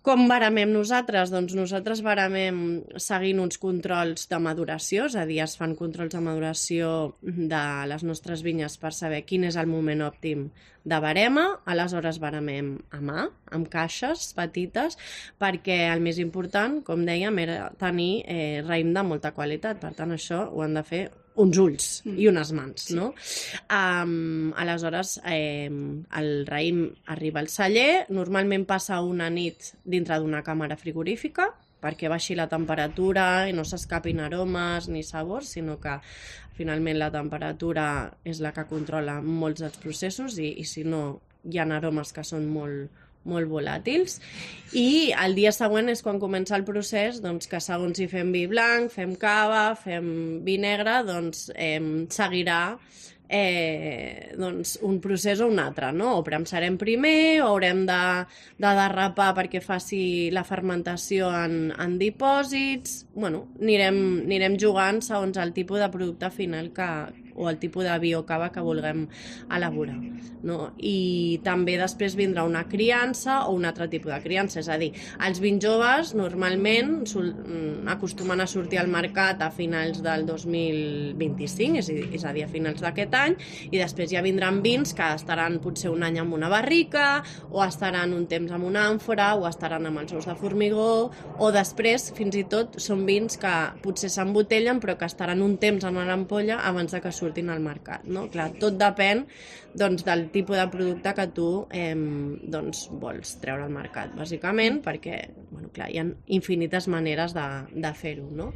Com baramem nosaltres? Doncs nosaltres baramem seguint uns controls de maduració, és a dir, es fan controls de maduració de les nostres vinyes per saber quin és el moment òptim de barema, aleshores baramem a mà, amb caixes petites, perquè el més important, com dèiem, era tenir raïm de molta qualitat, per tant això ho han de fer uns ulls i unes mans, no? Aleshores, el raïm arriba al celler, normalment passa una nit dintre d'una càmera frigorífica perquè baixi la temperatura i no s'escapin aromes ni sabors, sinó que finalment la temperatura és la que controla molts dels processos i si no hi ha aromes que són molt volàtils, i el dia següent és quan comença el procés, doncs, que segons si fem vi blanc, fem cava, fem vi negre, doncs seguirà un procés o un altre, no? O premsarem primer, o haurem de derrapar perquè faci la fermentació en dipòsits. Bueno, anirem jugant segons el tipus de producte final o el tipus de vi o cava que vulguem elaborar, no? I també després vindrà una criança o un altre tipus de criança, és a dir, els vins joves normalment acostumen a sortir al mercat a finals del 2025, és a dir, a finals d'aquest any, i després ja vindran vins que estaran potser un any amb una barrica, o estaran un temps amb una àmfora, o estaran amb els ous de formigó, o després, fins i tot, són vins que potser s'embotellen però que estaran un temps en l'ampolla abans de que surtin al mercat, no? Clar, tot depèn del tipus de producte que tu vols treure al mercat, bàsicament, perquè hi ha infinites maneres de fer-ho, no?